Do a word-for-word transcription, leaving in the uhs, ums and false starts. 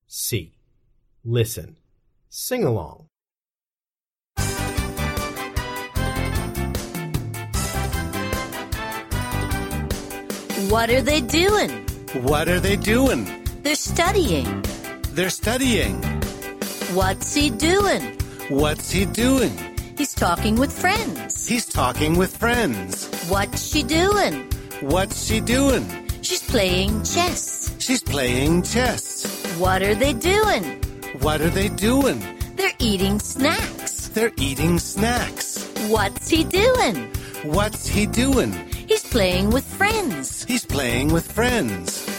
C. Listen. Sing along. What are they doing? What are they doing? They're studying. They're studying. What's he doing? What's he doing? He's talking with friends. He's talking with friends. What's she doing? What's she doing? She's playing chess. She's playing chess. What are they doing? What are they doing? They're eating snacks. They're eating snacks. What's he doing? What's he doing? He's playing with friends. He's playing with friends.